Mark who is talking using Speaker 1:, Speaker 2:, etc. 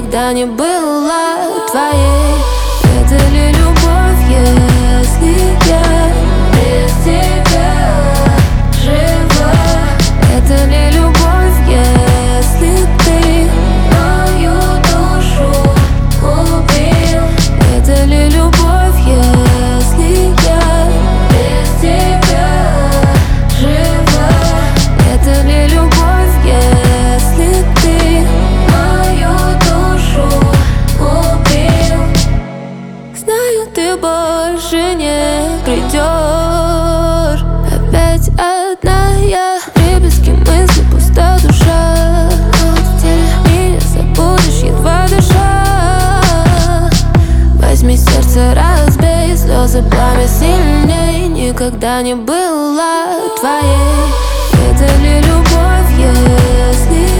Speaker 1: никогда не была твоей. Это ли любовь, если я без тебя жива? Это ли любовь, если ты мою душу убил? Это ли любовь, если я без тебя жива? Это ли любовь, если ты мою душу убил? Знаю, ты больше не придешь. Опять одна я, приписки, мысли, пуста душа. В теле меня забудешь, едва дыша. Возьми сердце, разбей, слезы, пламя сильней. Никогда не была твоей. Это ли любовь, если